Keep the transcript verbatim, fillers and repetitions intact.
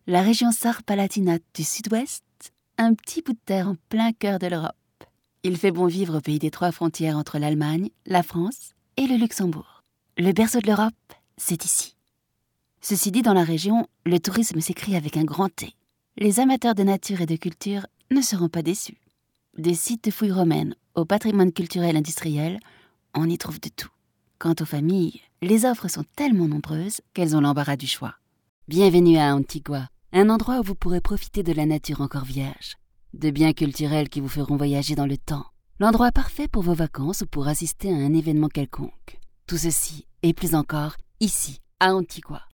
la région Sarre-Palatinate du sud-ouest, un petit bout de terre en plein cœur de l'Europe. Il fait bon vivre au pays des trois frontières entre l'Allemagne, la France et le Luxembourg. Le berceau de l'Europe, c'est ici. Ceci dit, dans la région, le tourisme s'écrit avec un grand T. Les amateurs de nature et de culture ne seront pas déçus. Des sites de fouilles romaines au patrimoine culturel industriel, on y trouve de tout. Quant aux familles, les offres sont tellement nombreuses qu'elles ont l'embarras du choix. Bienvenue à Antigua, un endroit où vous pourrez profiter de la nature encore vierge, de biens culturels qui vous feront voyager dans le temps, l'endroit parfait pour vos vacances ou pour assister à un événement quelconque. Tout ceci, et plus encore, ici, à Antigua.